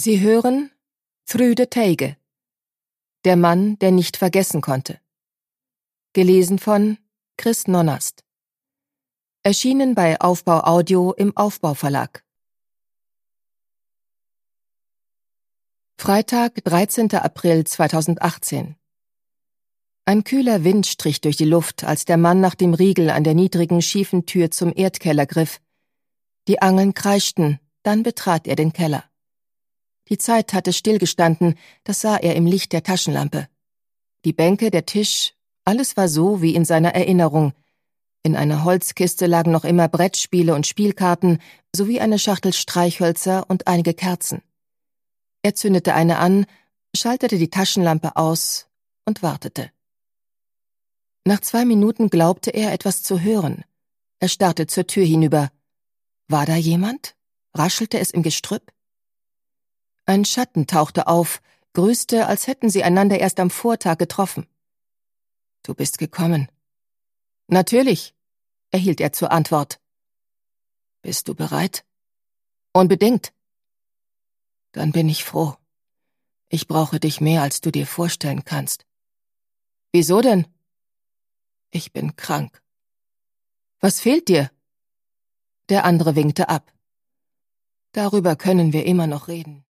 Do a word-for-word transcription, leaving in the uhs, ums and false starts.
Sie hören Thrude Teige, der Mann, der nicht vergessen konnte. Gelesen von Chris Nonnast. Erschienen bei Aufbau Audio im Aufbau Verlag. Freitag, dreizehnter April zweitausendachtzehn. Ein kühler Wind strich durch die Luft, als der Mann nach dem Riegel an der niedrigen, schiefen Tür zum Erdkeller griff. Die Angeln kreischten, dann betrat er den Keller. Die Zeit hatte stillgestanden, das sah er im Licht der Taschenlampe. Die Bänke, der Tisch, alles war so wie in seiner Erinnerung. In einer Holzkiste lagen noch immer Brettspiele und Spielkarten, sowie eine Schachtel Streichhölzer und einige Kerzen. Er zündete eine an, schaltete die Taschenlampe aus und wartete. Nach zwei Minuten glaubte er, etwas zu hören. Er starrte zur Tür hinüber. War da jemand? Raschelte es im Gestrüpp? Ein Schatten tauchte auf, grüßte, als hätten sie einander erst am Vortag getroffen. »Du bist gekommen.« »Natürlich«, erhielt er zur Antwort. »Bist du bereit?« »Unbedingt.« »Dann bin ich froh. Ich brauche dich mehr, als du dir vorstellen kannst.« »Wieso denn?« »Ich bin krank.« »Was fehlt dir?« Der andere winkte ab. »Darüber können wir immer noch reden.«